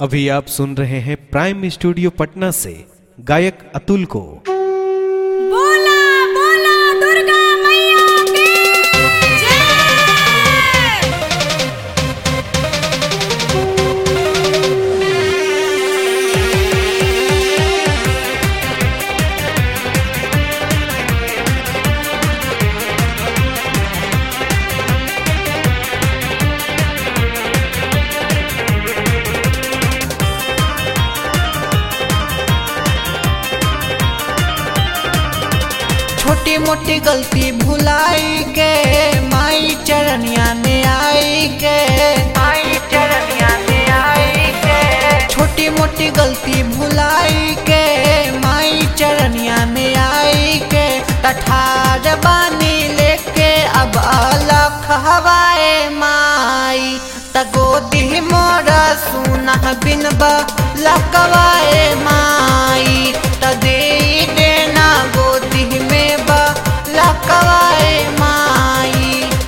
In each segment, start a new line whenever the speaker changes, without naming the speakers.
अभी आप सुन रहे हैं प्राइम स्टूडियो पटना से गायक अतुल को।
बोला बोला दुर्गा मैया की जय।
छोटी मोटी गलती भुलाई के माई चरनिया में आई के, माई चरनिया में आई के। छोटी मोटी गलती भुलाई के माई चरनिया में आई के। तठार बानी लेके अब अलख हवाए माई, तगोदी मोरा सुना बिनबा लकवाए माई। तदे देना गोदी में बा लकवाए माई।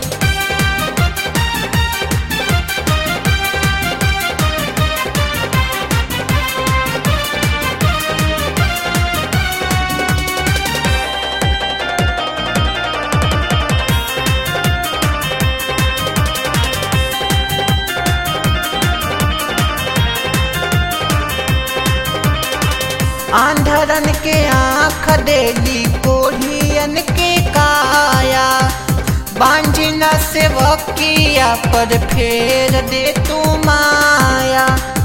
आंधरन के आँख देली कोढ़ियन के काया, बांझिना सेवकिया पर फेर दे तू माया।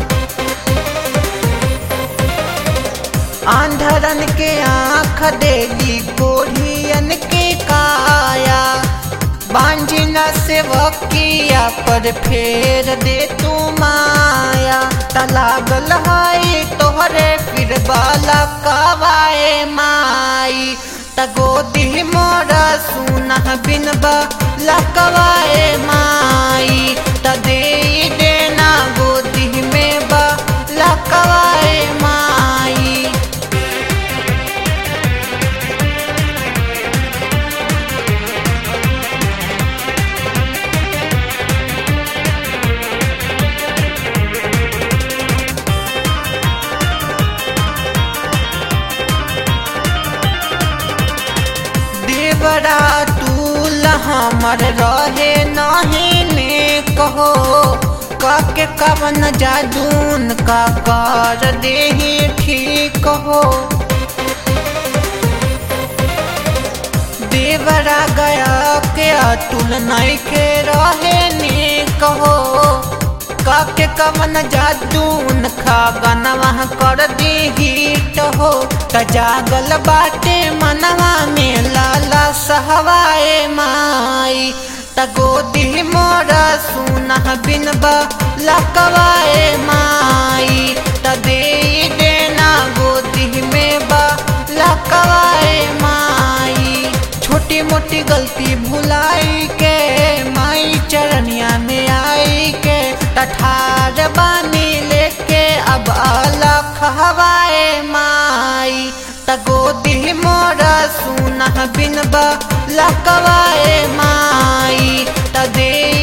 आंधरन के आँख देली कोढ़ियन के काया, बांझिना सेवकिया पर फेर दे तू माया। तलागल है तोहरे फिर बाला कवाए माई, तगोदी मोरा सुना बिनबा लकवाए माई। तदे देना गोदी में बा लकवाए माई। बड़ा तूल हमर रहे नहीं ने कहो, काके कवन जादून का कर दे ठीक हो। देवरा गया के अतुल नहीं के रहे ने कहो, काके कवन जादून खा गनवा कर दी हिट हो। तजागल बाटे मनवा में लाला सहवाए माई, तगोदी मोरा सुना बिनबा लकवाए माई। तदे देना गोदी में बा लकवाए माई। छोटी मोटी गलती भुलाई के माई चरनिया में आई के। तठार बानी लेके अब अलख हवाए माई, तगोदी मोरा सुना बिनबा लकवाए माई। तदे